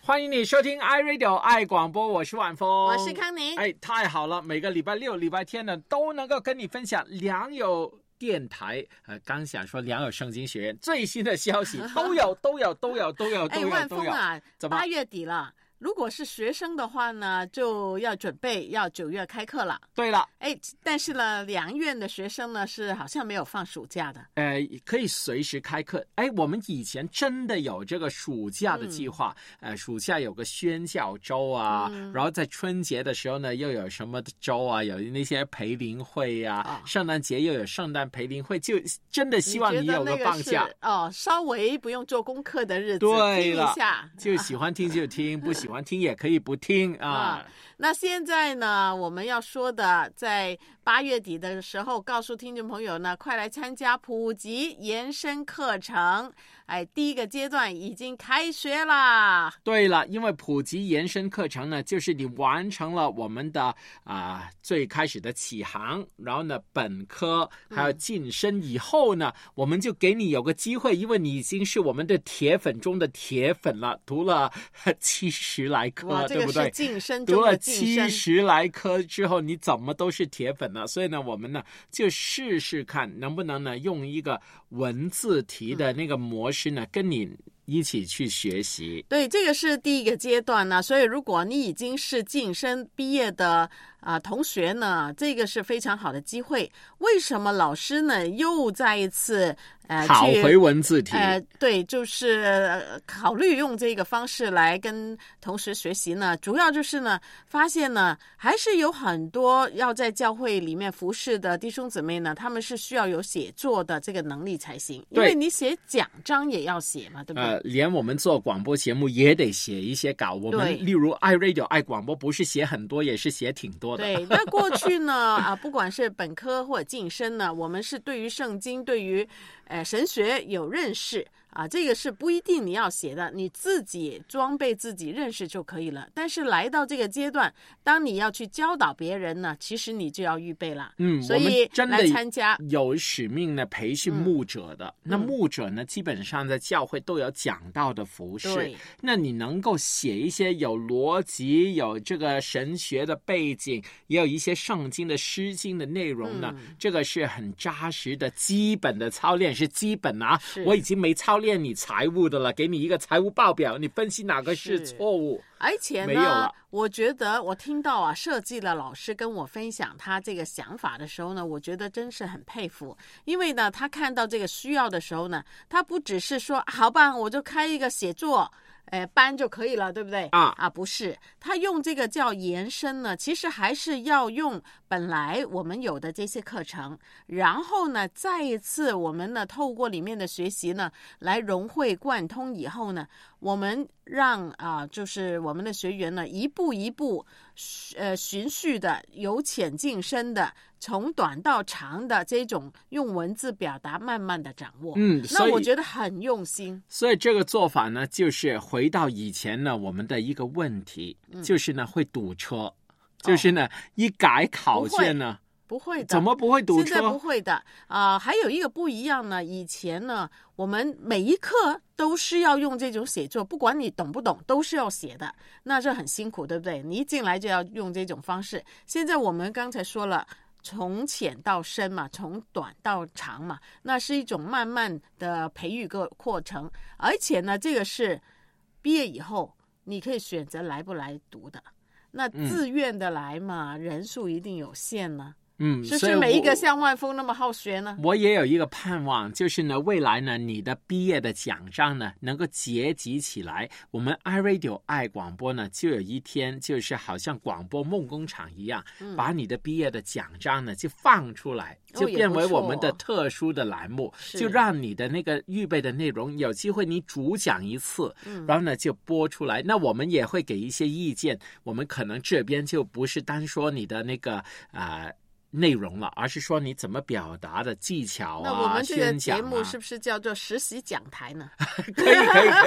欢迎你收听 iRadio 爱广播，我是晚风， 我是康宁。 太好了，每个礼拜六、礼拜天呢都能够跟你分享良友电台，刚想说良友圣经学院最新的消息都有。 万峰啊，8月底了。如果是学生的话呢，就要准备要9月开课了。 对了， 但是呢，良院的学生呢是好像没有放暑假的。 可以随时开课。我们以前真的有这个暑假的计划，暑假有个宣教周啊，然后在春节的时候呢，又有什么周啊，有那些培灵会啊，圣诞节又有圣诞培灵会，就真的希望你有个放假稍微不用做功课的日子， 对了， 听一下， 就喜欢听就听，不喜欢听也可以不听啊。 那现在呢，我们要说的，在8月底的时候，告诉听众朋友呢，快来参加普及延伸课程。第一个阶段已经开学啦。 对了，因为普及延伸课程呢，就是你完成了我们的最开始的启航，然后呢本科还有晋升以后呢，我们就给你有个机会，因为你已经是我们的铁粉中的铁粉了，读了70来科，对不对？ 这个是晋升中的晋升。 70来科之后，你怎么都是铁粉了。所以呢，我们呢就试试看能不能呢用一个文字题的那个模式呢，跟你一起去学习。 对，这个是第一个阶段呢。所以如果你已经是晋升毕业的同学呢，这个是非常好的机会。为什么老师呢又再一次考回文字题？ 对，就是考虑用这个方式来跟同学学习呢，主要就是呢，发现呢，还是有很多要在教会里面服侍的弟兄姊妹呢，他们是需要有写作的这个能力才行，因为你写讲章也要写嘛，对不对？ 连我们做广播节目也得写一些稿。我们例如爱 Radio 爱广播，不是写很多，也是写挺多的。 对，那过去呢不管是本科或者晋升呢，我们是对于圣经，对于神学有认识这个是不一定你要写的，你自己装备自己认识就可以了。但是来到这个阶段，当你要去教导别人呢，其实你就要预备了。所以来参加有使命呢培训牧者的。那牧者呢，基本上在教会都有讲道的服事。那你能够写一些有逻辑、有这个神学的背景，也有一些圣经的诗经的内容呢，这个是很扎实的基本的操练，是基本啊。我已经没操练你财务的了，给你一个财务报表，你分析哪个是错误。 而且呢，我觉得我听到设计的老师跟我分享他这个想法的时候呢，我觉得真是很佩服。因为呢，他看到这个需要的时候呢，他不只是说好吧，我就开一个写作班就可以了，对不对？不是，他用这个叫延伸呢，其实还是要用本来我们有的这些课程，然后呢，再一次我们呢透过里面的学习呢，来融会贯通以后呢，我们让就是我们的学员呢一步一步循序的由浅进深的，从短到长的这种用文字表达慢慢的掌握。那我觉得很用心。 所以这个做法呢，就是回到以前呢我们的一个问题，就是呢会堵车，就是呢一改考卷呢不会的。 怎么不会堵车？ 现在不会的还有一个不一样呢，以前呢我们每一课都是要用这种写作，不管你懂不懂都是要写的，那这很辛苦，对不对？你一进来就要用这种方式。现在我们刚才说了，从浅到深嘛，从短到长嘛，那是一种慢慢的培育个过程。而且呢，这个是毕业以后你可以选择来不来读的，那自愿的来嘛，人数一定有限呢。是不是每一个像万峰那么好学呢？ 我也有一个盼望，就是呢，未来呢，你的毕业的奖章呢，能够结集起来。我们 iRadio 爱广播呢，就有一天，就是好像广播梦工厂一样，把你的毕业的奖章呢，就放出来，就变为我们的特殊的栏目，就让你的那个预备的内容有机会你主讲一次，然后呢就播出来。那我们也会给一些意见，我们可能这边就不是单说你的那个内容了，而是说你怎么表达的技巧啊。 那我们这个节目是不是叫做实习讲台呢？ 可以，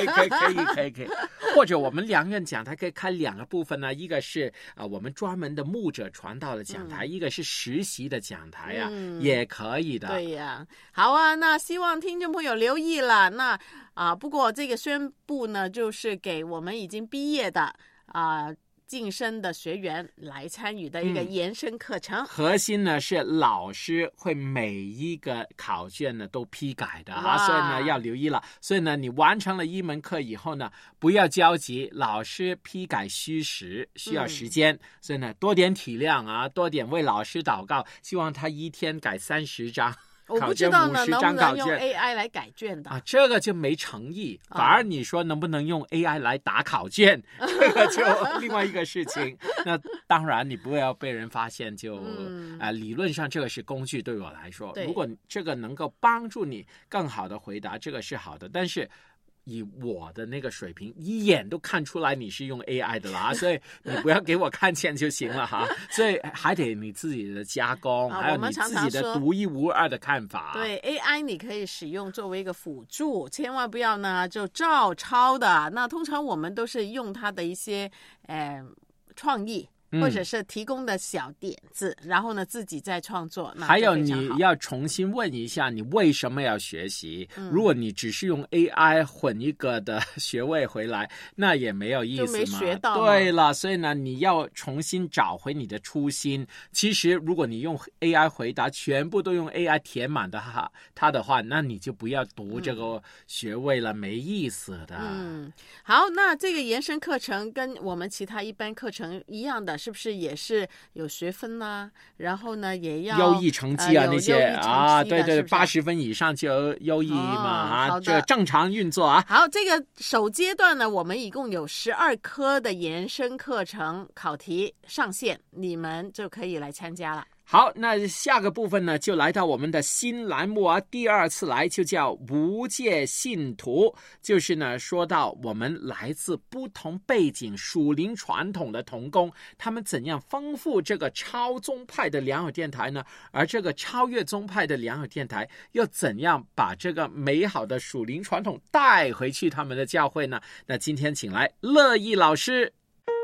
或者我们良人讲台可以开2个部分呢，一个是我们专门的牧者传道的讲台，一个是实习的讲台啊，也可以的。 对呀，好啊，那希望听众朋友留意了。那不过这个宣布呢，就是给我们已经毕业的晋升的学员来参与的一个延伸课程。 核心呢是老师会每一个考卷呢都批改的所以呢要留意了。所以呢你完成了一门课以后呢，不要焦急，老师批改虚实需要时间，所以呢多点体谅多点为老师祷告，希望他一天改30张。 我不知道呢，能不能用 AI 来改卷的这个就没诚意。反而你说能不能用 AI 来打考卷，这个就另外一个事情。那当然你不要被人发现，就理论上这个是工具，对我来说，如果这个能够帮助你更好的回答，这个是好的。但是以我的那个水平，一眼都看出来你是用 AI 的啦，所以你不要给我看见就行了所以还得你自己的加工，还有你自己的独一无二的看法。 对 AI 你可以使用作为一个辅助，千万不要呢就照抄的。那通常我们都是用它的一些创意，或者是提供的小点子，然后呢自己再创作。 还有你要重新问一下你为什么要学习，如果你只是用 AI 混一个的学位回来，那也没有意思嘛， 就没学到。 对了，所以呢你要重新找回你的初心。其实如果你用 AI 回答，全部都用 AI 填满的它的话，那你就不要读这个学位了，没意思的。 好，那这个延伸课程跟我们其他一般课程一样的，是不是也是有学分然后呢也要优异成绩那些对，80分以上就优异嘛这正常运作好，这个首阶段呢，我们一共有12科的延伸课程考题上线，你们就可以来参加了。 好，那下个部分呢，就来到我们的新栏目第2次来就叫无界信徒，就是呢说到我们来自不同背景属灵传统的同工，他们怎样丰富这个超宗派的良友电台呢？而这个超越宗派的良友电台又怎样把这个美好的属灵传统带回去他们的教会呢？那今天请来乐意老师。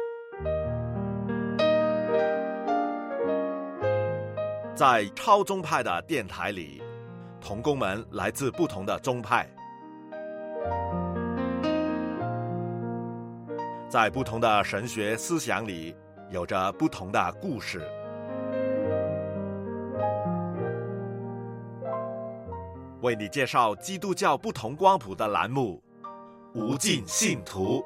在超宗派的电台里，同工们来自不同的宗派，在不同的神学思想里，有着不同的故事。为你介绍基督教不同光谱的栏目《无尽信徒》。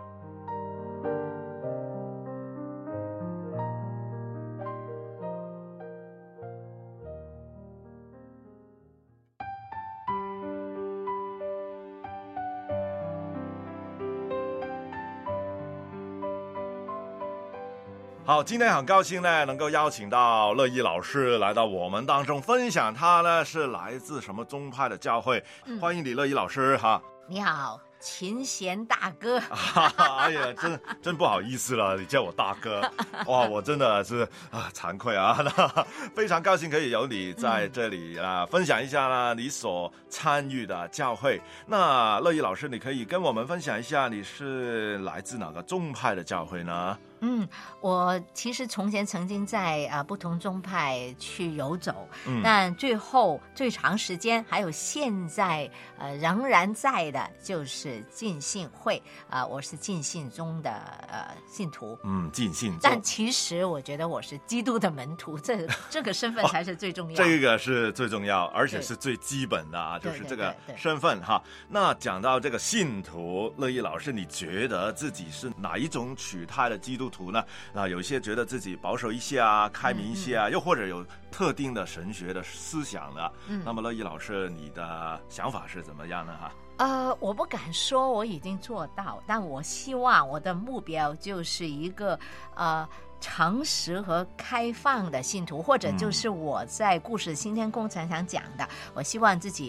好，今天很高兴呢，能够邀请到乐意老师来到我们当中，分享他呢是来自什么宗派的教会。欢迎你，乐意老师你好，秦贤大哥。 哎呀，真不好意思了，你叫我大哥，哇，我真的是惭愧非常高兴可以有你在这里分享一下呢你所参与的教会。那乐意老师，你可以跟我们分享一下你是来自哪个宗派的教会呢？ 我其实从前曾经在不同宗派去游走，但最后最长时间还有现在仍然在的就是浸信会我是浸信宗的信徒。 浸信宗。 但其实我觉得我是基督的门徒，这个身份才是最重要。 这个是最重要，而且是最基本的就是这个身份那讲到这个信徒，乐意老师，你觉得自己是哪一种取态的基督徒呢？有一些觉得自己保守一些开明一些又或者有特定的神学的思想的。那么乐意老师，你的想法是怎么样呢？ 我不敢说我已经做到，但我希望我的目标就是一个诚实和开放的信徒，或者就是我在故事新天宫常常讲的，我希望自己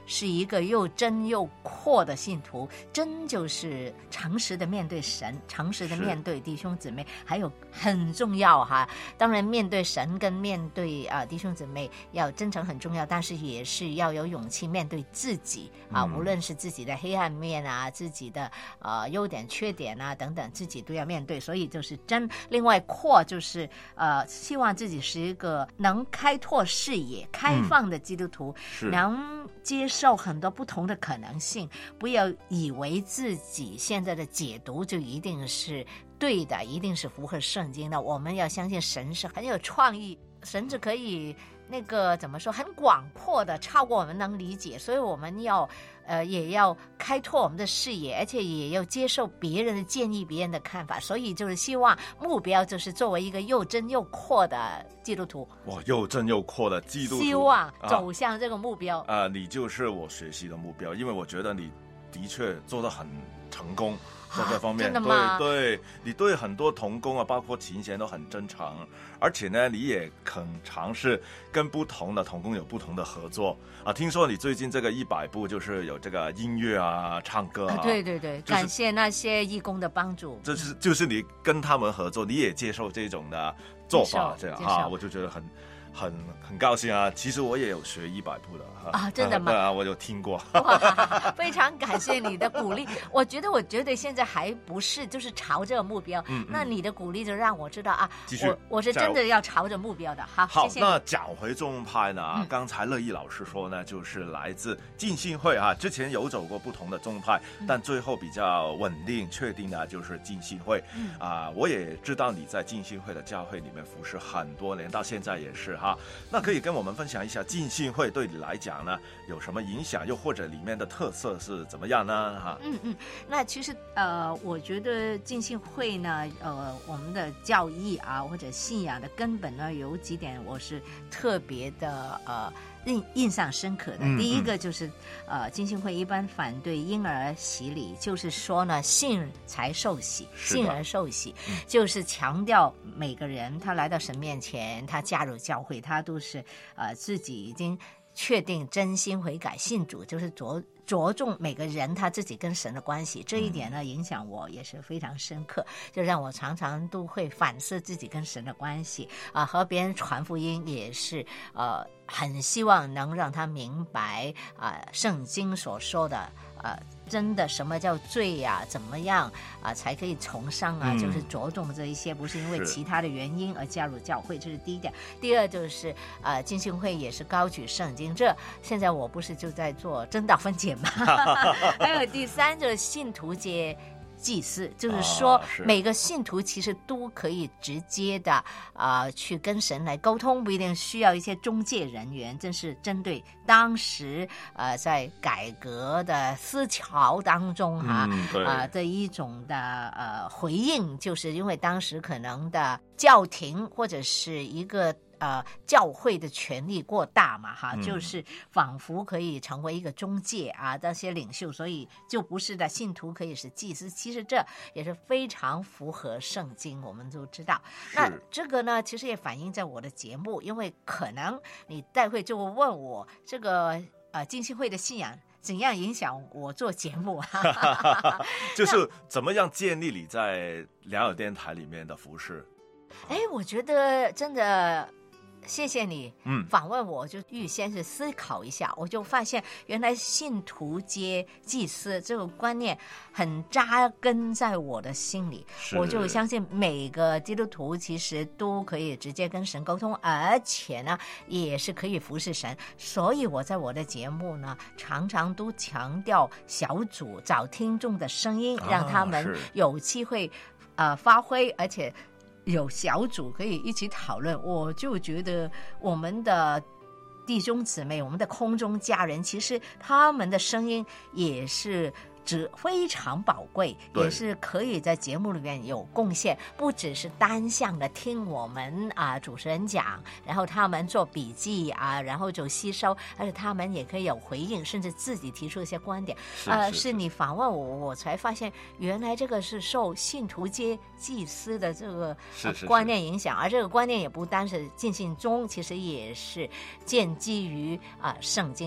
是一个又真又阔的信徒。真就是诚实的面对神，诚实的面对弟兄姊妹，还有很重要哈。当然面对神跟面对弟兄姊妹要真诚很重要，但是也是要有勇气面对自己啊，无论是自己的黑暗面啊，自己的优点缺点啊等等，自己都要面对。所以就是真，另外阔就是希望自己是一个能开拓视野、开放的基督徒，能接受很多不同的可能性，不要以为自己现在的解读就一定是对的，一定是符合圣经的。我们要相信神是很有创意，神是可以那个怎么说，很广阔的，超过我们能理解。所以我们要也要开拓我们的视野，而且也要接受别人的建议、别人的看法。所以就是希望目标就是作为一个又真又阔的基督徒。 哇，又真又阔的基督徒， 希望走向这个目标你就是我学习的目标，因为我觉得你的确做得很成功。在这方面， 真的吗？ 对，你对很多同工啊，包括琴弦都很真诚，而且呢，你也肯尝试跟不同的同工有不同的合作啊。听说你最近这个100部就是有这个音乐啊、唱歌啊， 对对对，感谢那些义工的帮助。 这是就是你跟他们合作，你也接受这种的做法，这样哈，我就觉得很高兴啊！其实我也有学100部的啊，真的吗？ 对啊，我有听过。 哇，非常感谢你的鼓励。我觉得现在还不是就是朝这个目标，那你的鼓励就让我知道啊，我是真的要朝着目标的。好，谢谢。 那讲回宗派呢，刚才乐意老师说呢，就是来自浸信会啊，之前有走过不同的宗派，但最后比较稳定确定的就是浸信会。我也知道你在浸信会的教会里面服侍很多年，到现在也是哈。那可以跟我们分享一下浸信会对你来讲呢有什么影响，又或者里面的特色是怎么样呢？哈， 那其实我觉得浸信会呢，我们的教义啊或者信仰的根本呢，有几点我是特别的印象深刻的。第一个就是浸信会一般反对婴儿洗礼，就是说呢，信才受洗，信而受洗，就是强调每个人他来到神面前，他加入教会，他都是自己已经确定真心悔改信主，就是着重每个人他自己跟神的关系。这一点呢，影响我也是非常深刻，就让我常常都会反思自己跟神的关系和别人传福音也是很希望能让他明白圣经所说的真的什么叫罪啊，怎么样才可以重生啊，就是着重这一些，不是因为其他的原因而加入教会，这是第一点。第二就是浸信会也是高举圣经，这现在我不是就在做真道分解吗？还有第三就是信徒皆祭司，就是说每个信徒其实都可以直接的去跟神来沟通，不一定需要一些中介人员。这是针对当时在改革的思潮当中的一种的回应，就是因为当时可能的教廷或者是一个教会的权力过大嘛就是仿佛可以成为一个中介这些领袖，所以就不是的，信徒可以是祭司。其实这也是非常符合圣经，我们都知道。那这个呢，其实也反映在我的节目，因为可能你待会就问我这个浸信会的信仰怎样影响我做节目就是怎么样建立你在良友电台里面的服事。 我觉得真的谢谢你访问我，就预先是思考一下，我就发现原来信徒皆祭司这个观念很扎根在我的心里，我就相信每个基督徒其实都可以直接跟神沟通，而且呢也是可以服侍神。所以我在我的节目呢常常都强调小组找听众的声音，让他们有机会发挥，而且有小组可以一起讨论。我就觉得我们的弟兄姊妹，我们的空中家人，其实他们的声音也是非常宝贵，也是可以在节目里面有贡献，不只是单向的听我们主持人讲，然后他们做笔记然后就吸收，而且他们也可以有回应，甚至自己提出一些观点。是你访问我才发现原来这个是受信徒皆祭司的这个观念影响，而这个观念也不单是浸信宗，其实也是建基于圣经的。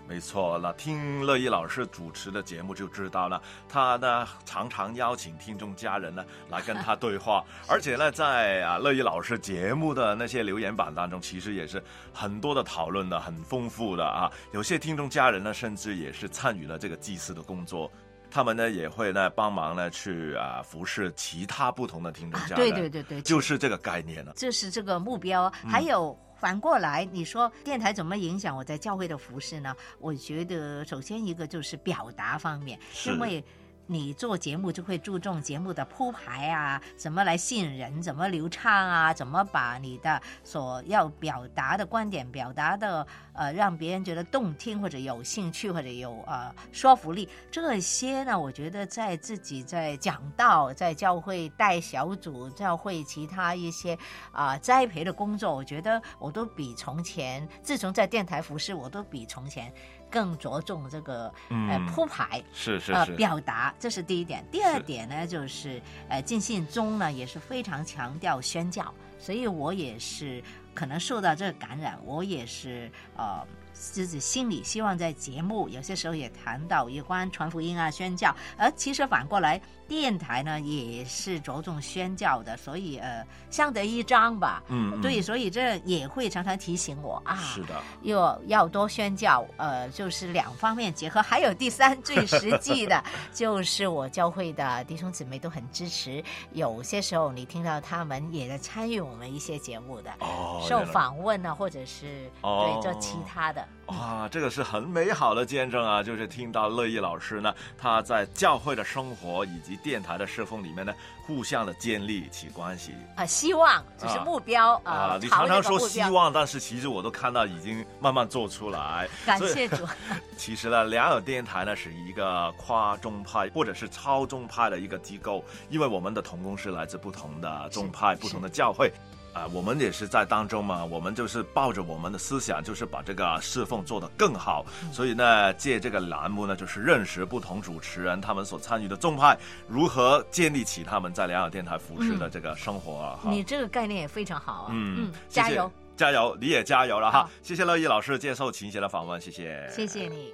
没错，那听乐意老师主持的节目就知道了，他呢常常邀请听众家人呢来跟他对话，而且呢在乐意老师节目的那些留言板当中，其实也是很多的讨论的，很丰富的啊。有些听众家人呢，甚至也是参与了这个祭祀的工作。他们呢也会呢帮忙呢去服侍其他不同的听众家人，对，就是这个概念了， 这是这个目标。还有反过来，你说电台怎么影响我在教会的服侍呢？我觉得首先一个就是表达方面，因为你做节目就会注重节目的铺排啊，怎么来吸引人，怎么流畅啊，怎么把你的所要表达的观点表达的让别人觉得动听或者有兴趣或者有说服力，这些呢我觉得在自己在讲道，在教会带小组，教会其他一些栽培的工作，我觉得我都比从前，自从在电台服侍，我都比从前更着重这个铺排， 是表达，这是第一点。第二点呢，就是浸信宗呢也是非常强调宣教，所以我也是可能受到这个感染，我也是自己心里希望在节目有些时候也谈到有关传福音啊、宣教，而其实反过来电台呢也是着重宣教的，所以相得益彰吧。对，所以这也会常常提醒我是的， 要多宣教，就是两方面结合。还有第三最实际的就是我教会的弟兄姊妹都很支持，有些时候你听到他们也在参与我们一些节目的受访问啊，或者是对做其他的。 哇，这个是很美好的见证啊！就是听到乐意老师呢，他在教会的生活以及电台的侍奉里面呢，互相的建立起关系希望就是目标你常常说希望，但是其实我都看到已经慢慢做出来， 感谢主。 其实呢，良友电台呢是一个跨宗派或者是超宗派的一个机构，因为我们的同工是来自不同的宗派、不同的教会。我们也是在当中嘛，我们就是抱着我们的思想，就是把这个侍奉做得更好。所以呢，借这个栏目呢，就是认识不同主持人他们所参与的宗派，如何建立起他们在良友电台服侍的这个生活你这个概念也非常好啊。加油， 加油，你也加油了哈！谢谢乐意老师接受秦姐的访问，谢谢， 谢谢你。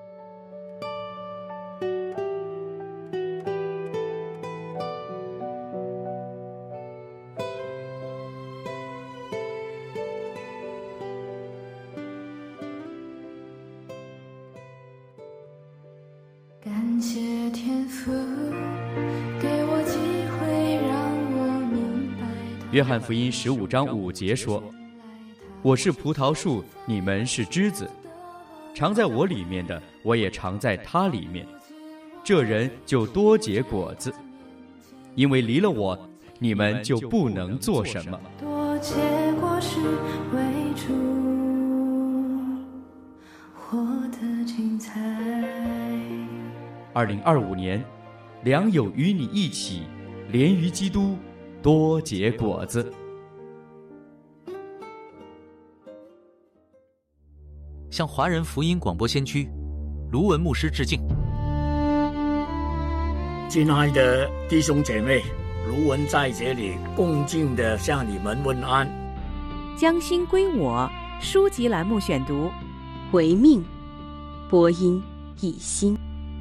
感谢天父给我机会让我明白。 约翰福音15章5节说：我是葡萄树，你们是枝子，常在我里面的，我也常在他里面，这人就多结果子，因为离了我，你们就不能做什么。 多结果实为主，活得精彩。 2025年，良友与你一起，连于基督，多结果子。 向华人福音广播先驱卢文牧师致敬。 亲爱的弟兄姐妹，卢文在这里恭敬地向你们问安。 将心归我书籍栏目选读， 回命播音以心。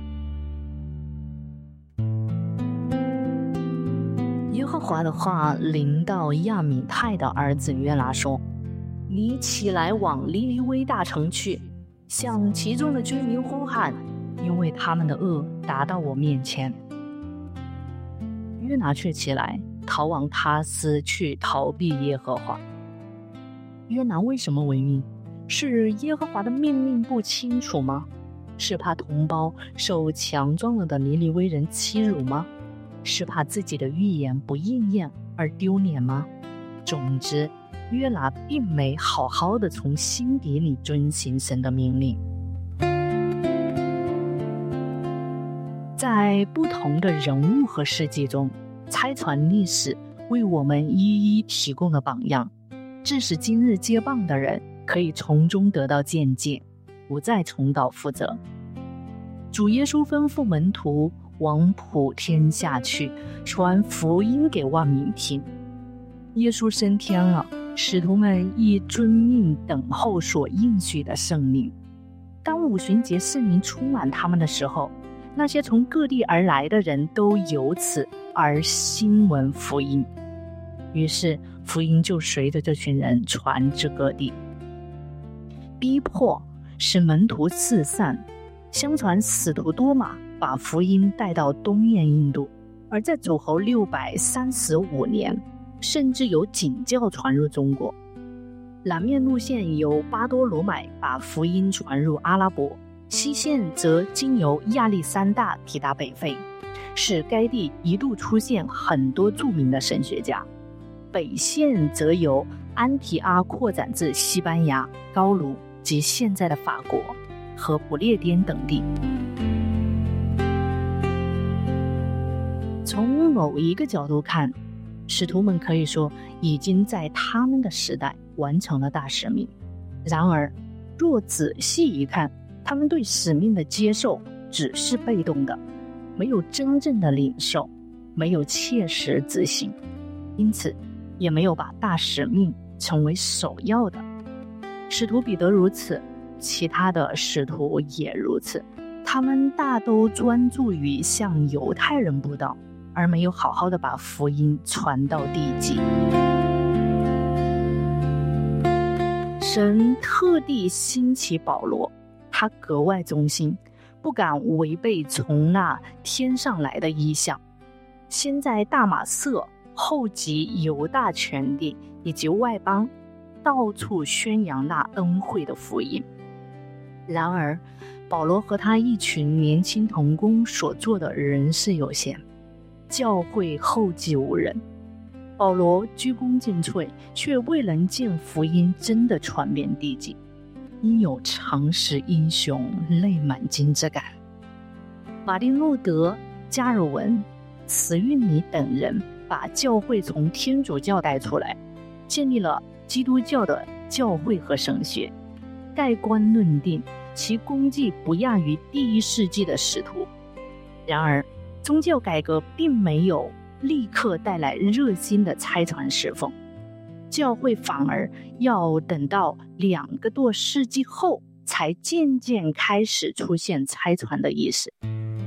耶和华的话临到亚米太的儿子约拿说：你起来往尼尼微大城去，向其中的居民呼喊，因为他们的恶达到我面前。约拿却起来逃往他斯去逃避耶和华。约拿为什么违命？是耶和华的命令不清楚吗？是怕同胞受强壮了的尼尼微人欺辱吗？是怕自己的预言不应验而丢脸吗？总之，约拿并没好好的从心底里遵行神的命令。在不同的人物和事迹中，猜传历史为我们一一提供了榜样，致使今日接棒的人可以从中得到见解，不再重蹈覆辙。主耶稣吩咐门徒往普天下去，传福音给万民听。耶稣升天了，使徒们亦遵命等候所应许的圣灵。 当五旬节圣灵充满他们的时候，那些从各地而来的人都由此而兴闻福音，于是福音就随着这群人传至各地。逼迫使门徒四散，相传使徒多马把福音带到东面印度，而在主后635年，甚至有景教传入中国。南面路线由巴多罗买把福音传入阿拉伯，西线则经由亚历山大抵达北非，使该地一度出现很多著名的神学家。北线则由安提阿扩展至西班牙、高卢及现在的法国和不列颠等地。从某一个角度看，使徒们可以说已经在他们的时代完成了大使命。然而，若仔细一看，他们对使命的接受只是被动的，没有真正的领受，没有切实执行，因此也没有把大使命成为首要的。使徒彼得如此，其他的使徒也如此，他们大都专注于向犹太人布道，而没有好好的把福音传到地极。神特地兴起保罗，他格外忠心，不敢违背从那天上来的意象，先在大马色，后及犹大全地以及外邦，到处宣扬那恩惠的福音。然而，保罗和他一群年轻同工所做的仍是有限，教会后继无人。保罗鞠躬尽瘁，却未能见福音真的传遍地极，因有常使英雄泪满襟之感。马丁路德、加尔文、慈运里等人把教会从天主教带出来，建立了基督教的教会和神学，盖棺论定其功绩不亚于第1世纪的使徒。然而，宗教改革并没有立刻带来热心的差传侍奉，教会反而要等到2个多世纪后，才渐渐开始出现差传的意识。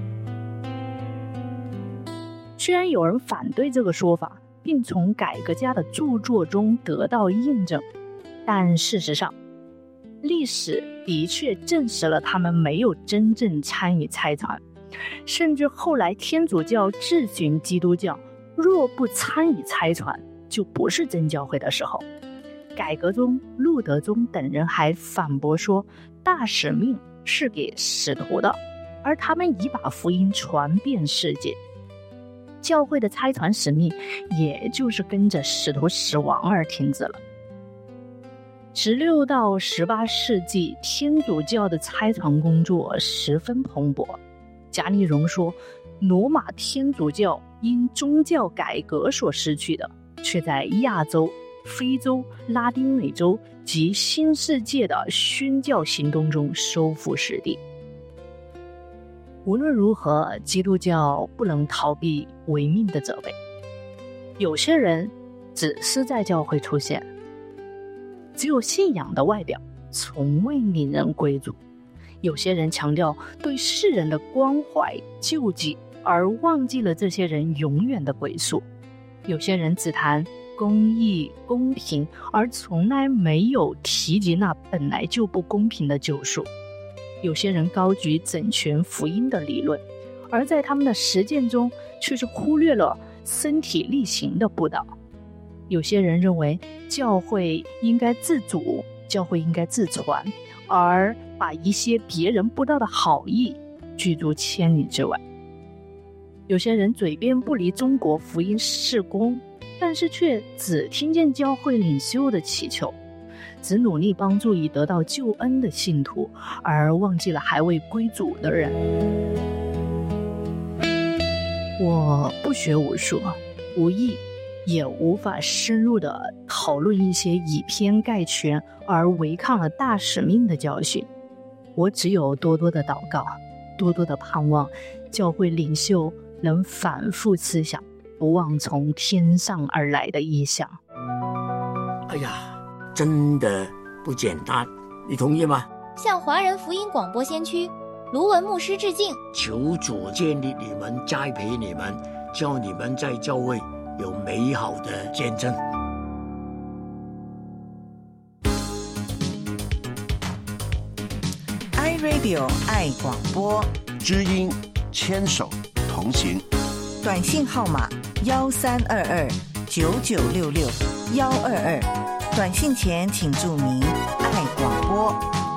虽然有人反对这个说法，并从改革家的著作中得到印证，但事实上，历史的确证实了他们没有真正参与差传。甚至后来天主教质询基督教，若不参与差传，就不是真教会的时候，改革中路德宗等人还反驳说，大使命是给使徒的，而他们已把福音传遍世界。教会的差传使命也就是跟着使徒死亡而停止了。16到18世纪，天主教的差传工作十分蓬勃。加利荣说，罗马天主教因宗教改革所失去的，却在亚洲、非洲、拉丁美洲及新世界的宣教行动中收复失地。无论如何，基督教不能逃避违命的责备。有些人只是在教会出现，只有信仰的外表，从未令人归主。有些人强调对世人的关怀救济，而忘记了这些人永远的归宿。有些人只谈公义公平，而从来没有提及那本来就不公平的救赎。有些人高举整全福音的理论，而在他们的实践中却是忽略了身体力行的布道。有些人认为教会应该自主，教会应该自传，而把一些别人不到的好意拒诸千里之外。有些人嘴边不离中国福音事工，但是却只听见教会领袖的祈求，只努力帮助已得到救恩的信徒，而忘记了还未归主的人。我不学无术，无意也无法深入地讨论一些以偏概全而违抗了大使命的教训。我只有多多的祷告，多多的盼望教会领袖能反复思想，不忘从天上而来的意象。 哎呀，真的不简单，你同意吗？ 向华人福音广播先驱卢文牧师致敬， 求主建立你们，栽培你们，叫你们在教会有美好的见证。 iRadio 爱广播， 知音牵手同行， 短信号码13229966-122，短信前请注明爱广播。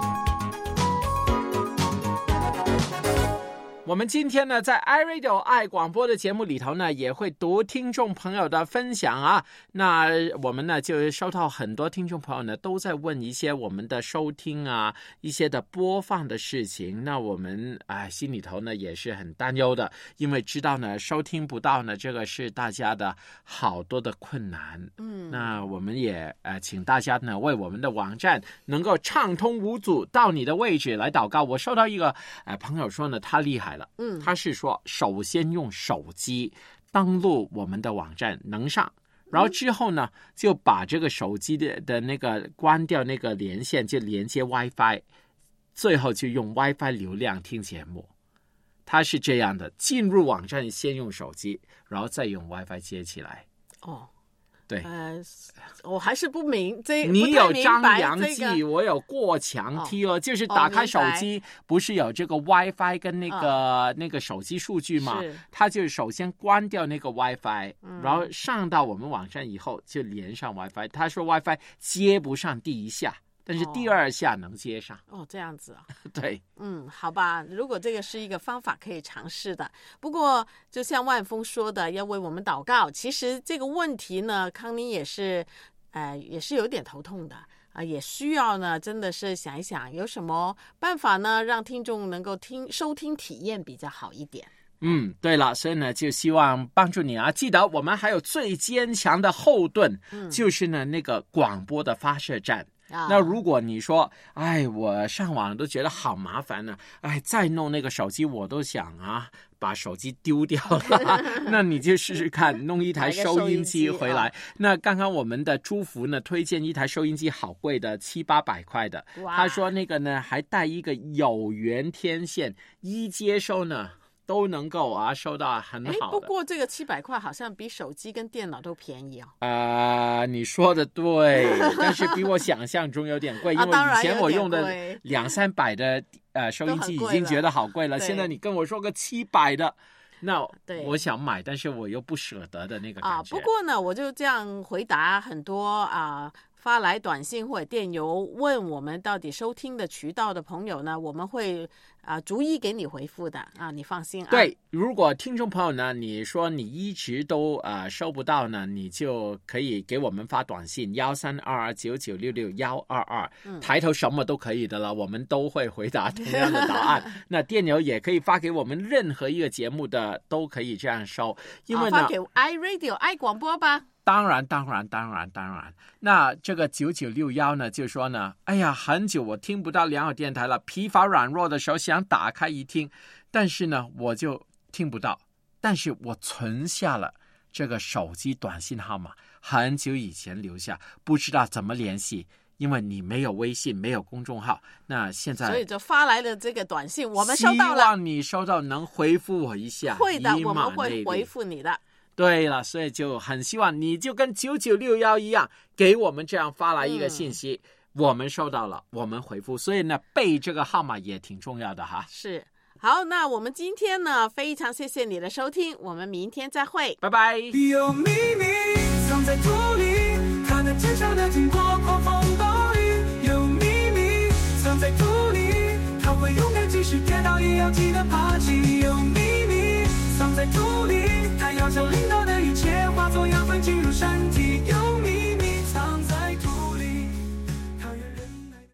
我们今天呢，在 iRadio 爱广播的节目里头呢，也会读听众朋友的分享啊。那我们呢，就收到很多听众朋友呢，都在问一些我们的收听啊，一些的播放的事情。那我们心里头呢，也是很担忧的，因为知道呢，收听不到呢，这个是大家的好多的困难。那我们也请大家呢，为我们的网站能够畅通无阻到你的位置来祷告。我收到一个朋友说呢，他厉害了。他是说首先用手机登录我们的网站能上，然后之后呢就把这个手机的那个关掉那个连线，就连接 WiFi， 最后就用 WiFi 流量听节目。他是这样的，进入网站先用手机，然后再用 WiFi 接起来。对， 我还是不明你有张扬记，我有过墙梯哦，就是打开手机，不是有这个 WiFi 跟那个手机数据吗？它就首先关掉那个 WiFi，然后上到我们网站以后就连上 WiFi。他说 WiFi 接不上第一下，但是第二下能接上。 这样子啊。 对， 好吧，如果这个是一个方法可以尝试的。不过就像万峰说的，要为我们祷告。其实这个问题呢，康妮也是有点头痛的也需要呢，真的是想一想有什么办法呢，让听众能够收听体验比较好一点。 对了，所以呢，就希望帮助你啊！记得我们还有最坚强的后盾，就是呢那个广播的发射站。那如果你说我上网都觉得好麻烦呢，再弄那个手机我都想把手机丢掉了那你就试试看弄一台收音机回来。那刚刚我们的朱福呢推荐一台收音机，好贵的，700-800块的。他说那个呢还带一个有源天线，一接收呢都能够收到很好的。 不过这个700块好像比手机跟电脑都便宜你说的对但是比我想象中有点贵因为以前我用的200-300的收音机已经觉得好贵了，现在你跟我说个700的，那我想买，但是我又不舍得的那个感觉。 不过呢，我就这样回答很多发来短信或者电邮问我们到底收听的渠道的朋友呢，我们会逐一给你回复的你放心对，如果听众朋友呢，你说你一直都收不到呢，你就可以给我们发短信13229966-122，抬头什么都可以的了，我们都会回答同样的答案那电邮也可以发给我们任何一个节目的，都可以这样收，因为呢发给 iRadio 爱广播吧。 当然。那这个9961呢，就说呢，很久我听不到良友电台了，疲乏软弱的时候想打开一听，但是呢，我就听不到。但是我存下了这个手机短信号码，很久以前留下，不知道怎么联系，因为你没有微信，没有公众号。那现在， 所以就发来了这个短信，我们收到了， 希望你收到能回复我一下。 会的，我们会回复你的。 对了，所以就很希望你就跟9961一样，给我们这样发来一个信息，我们收到了，我们回复。所以呢，背这个号码也挺重要的哈。 是，好，那我们今天呢，非常谢谢你的收听，我们明天再会， 拜拜。 有秘密藏在土里，它能坚强的经过狂风暴雨。有秘密藏在土里，它会勇敢即使跌倒也要记得爬起。有秘密藏在土里，它要将领导的一切化作养分进入山